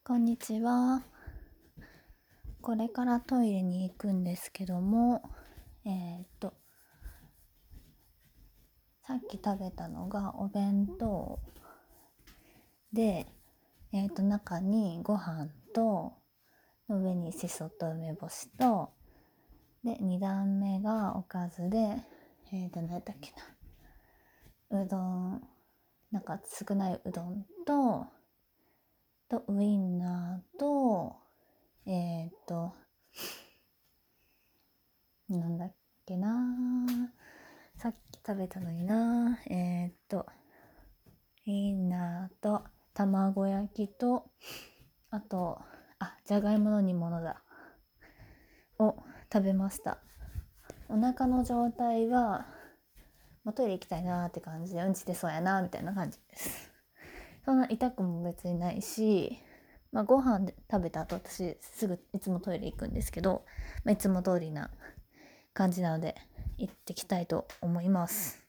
こんにちは。これからトイレに行くんですけども、さっき食べたのがお弁当で、中にご飯と、の上にしそと梅干しと、で、2段目がおかずで、何やったっけな。うどん、なんか少ないうどんとウインナーと、なんだっけな、さっき食べたのにな、ウインナーと卵焼きと、あとじゃがいもの煮物だを食べました。お腹の状態は、トイレ行きたいなって感じで、うんち出そうやなみたいな感じです。そんな痛くも別にないし、ご飯で食べた後、私すぐいつもトイレ行くんですけど、いつも通りな感じなので行ってきたいと思います。